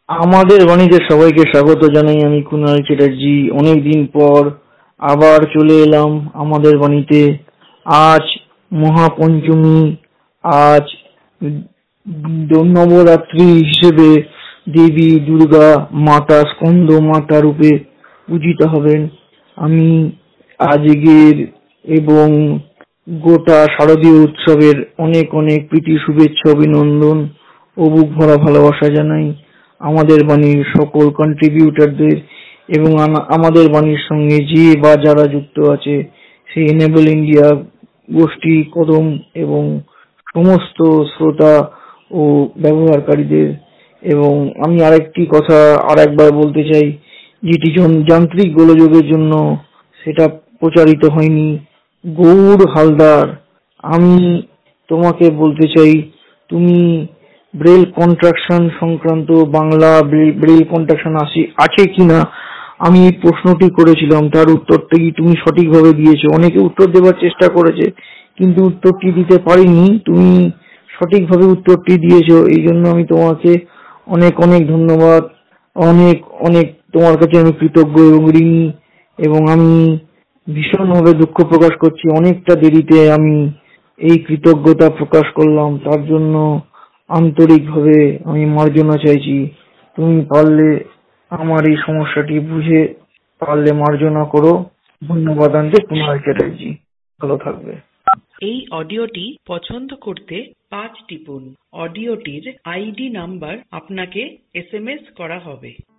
আমাদের বাণীতে সবাইকে স্বাগত জানাই। আমি কুনাল চ্যাটার্জি। অনেকদিন পর আবার চলে এলাম আমাদের বাণীতে। আজ মহাপঞ্চমী। আজ নবরাত্রি হিসেবে দেবী দুর্গা মাতা স্কন্দ মাতা রূপে পূজিত হবেন। আমি আজকের এবং গোটা শারদীয় উৎসবের অনেক অনেক প্রীতি শুভেচ্ছা অভিনন্দন ও বুক ভরা ভালোবাসা জানাই আমাদের বাণীর সকল কন্ট্রিবিউটরদের এবং আমাদের বাণীর সঙ্গে যে বা যারা যুক্ত আছে সেই এনেবল ইন্ডিয়া গোষ্ঠী কদম এবং সমস্ত শ্রোতা ও ব্যবহারকারীদের। এবং আমি আরেকটি কথা আরেকবার বলতে চাই, যেটি যান্ত্রিক গোলযোগের জন্য সেটা প্রচারিত হয়নি। গৌর হালদার, আমি তোমাকে বলতে চাই, তুমি ব্রেল কন্ট্রাকশন সংক্রান্ত বাংলা ব্রেল কন্ট্রাকশন আছে কিনা আমি এই প্রশ্নটি করেছিলাম, তার উত্তরটি তুমি সঠিকভাবে দিয়েছো। অনেকে উত্তর দেওয়ার চেষ্টা করেছে কিন্তু উত্তরটি দিতে পারিনি, তুমি সঠিকভাবে উত্তরটি দিয়েছো। এই জন্য আমি তোমাকে অনেক অনেক ধন্যবাদ, অনেক অনেক তোমার কাছে আমি কৃতজ্ঞ এবং ঋণী। এবং আমি ভীষণভাবে দুঃখ প্রকাশ করছি, অনেকটা দেরিতে আমি এই কৃতজ্ঞতা প্রকাশ করলাম, তার জন্য আন্তরিকভাবে আমি মার্জনা চাইছি। তুমি পারলে আমার এই সমস্যাটি বুঝে পারলে মার্জনা করো। ধন্যবাদ আনতে কুনাল চ্যাটার্জি। ভালো থাকবে। এই অডিওটি পছন্দ করতে 5 টিপুন। অডিওটির আইডি নাম্বার আপনাকে SMS করা হবে।